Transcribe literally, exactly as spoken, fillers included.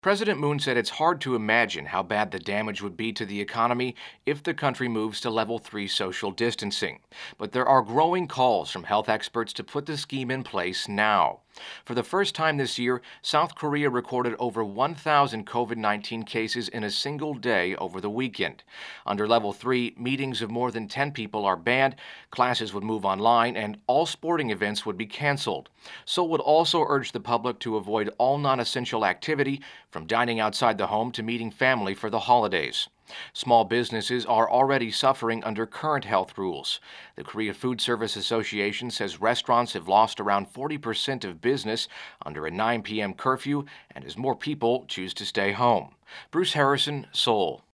President Moon said it's hard to imagine how bad the damage would be to the economy if the country moves to level three social distancing. But there are growing calls from health experts to put the scheme in place now. For the first time this year, South Korea recorded over one thousand COVID nineteen cases in a single day over the weekend. Under level three, meetings of more than ten people are banned, classes would move online, and all sporting events would be canceled. Seoul would also urge the public to avoid all non-essential activity, from dining outside the home to meeting family for the holidays. Small businesses are already suffering under current health rules. The Korea Food Service Association says restaurants have lost around forty percent of business under a nine p m curfew and as more people choose to stay home. Bruce Harrison, Seoul.